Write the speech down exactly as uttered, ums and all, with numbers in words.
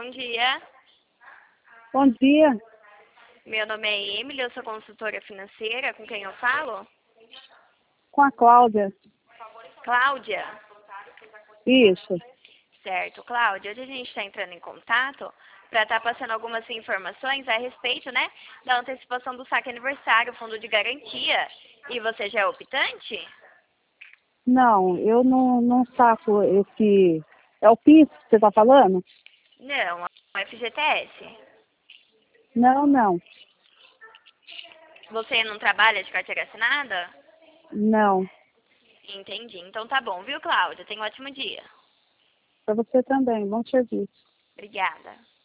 bom dia. Bom dia, Meu nome é Emily, eu sou consultora financeira. Com quem eu falo? com a Cláudia. Cláudia? Isso. Certo, Cláudia. Hoje a gente está entrando em contato para estar passando algumas informações a respeito, né, da antecipação do saque aniversário, fundo de garantia. E você já é optante? Não, eu não, não saco esse... É o PIS que você está falando? Não, é o F G T S. Não, não, Você não trabalha de carteira assinada? não. Entendi. Então tá bom, viu, Cláudia? Tenha um ótimo dia. Para você também, bom serviço. Obrigada.